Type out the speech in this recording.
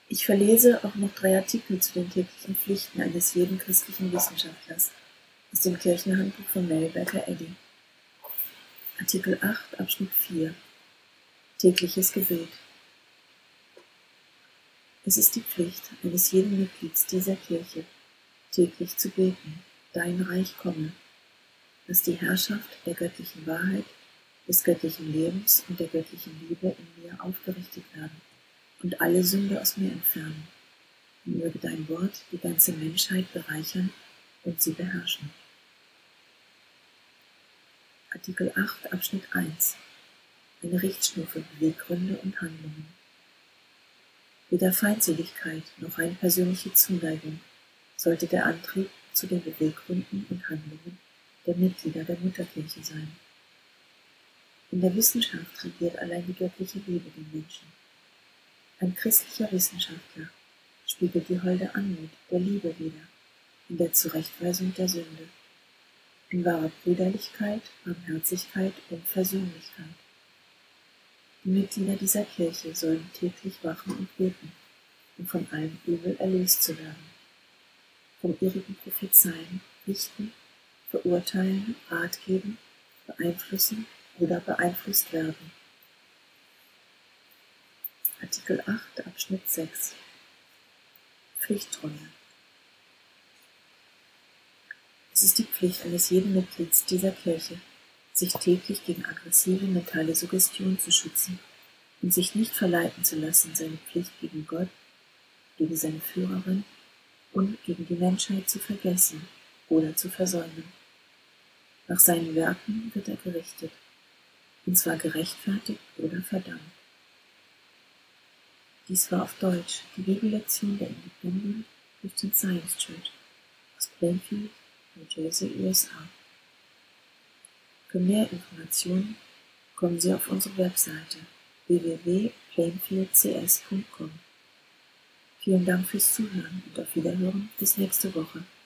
Ich verlese auch noch 3 Artikel zu den täglichen Pflichten eines jeden christlichen Wissenschaftlers aus dem Kirchenhandbuch von Mary Baker Eddy. Artikel 8, Abschnitt 4 Tägliches Gebet. Es ist die Pflicht eines jeden Mitglieds dieser Kirche, täglich zu beten: Dein Reich komme, dass die Herrschaft der göttlichen Wahrheit, des göttlichen Lebens und der göttlichen Liebe in mir aufgerichtet werden und alle Sünde aus mir entfernen. Und möge dein Wort die ganze Menschheit bereichern und sie beherrschen. Artikel 8, Abschnitt 1 Eine Richtschnur für Beweggründe und Handlungen. Weder Feindseligkeit noch eine persönliche Zuneigung sollte der Antrieb zu den Beweggründen und Handlungen der Mitglieder der Mutterkirche sein. In der Wissenschaft regiert allein die göttliche Liebe den Menschen. Ein christlicher Wissenschaftler spiegelt die holde Anmut der Liebe wider in der Zurechtweisung der Sünde, in wahrer Brüderlichkeit, Barmherzigkeit und Versöhnlichkeit. Die Mitglieder dieser Kirche sollen täglich wachen und beten, um von allem Übel erlöst zu werden, vom irrigen Prophezeien, Richten, Verurteilen, Rat geben, beeinflussen oder beeinflusst werden. Artikel 8, Abschnitt 6 Pflichttreue. Es ist die Pflicht eines jeden Mitglieds dieser Kirche, sich täglich gegen aggressive mentale Suggestion zu schützen und sich nicht verleiten zu lassen, seine Pflicht gegen Gott, gegen seine Führerin und gegen die Menschheit zu vergessen oder zu versäumen. Nach seinen Werken wird er gerichtet, und zwar gerechtfertigt oder verdammt. Dies war auf Deutsch die Bibellektion der Independent Christian Science Church aus Plainfield, New Jersey, USA. Für mehr Informationen kommen Sie auf unsere Webseite www.plainfieldcs.com. Vielen Dank fürs Zuhören und auf Wiederhören bis nächste Woche.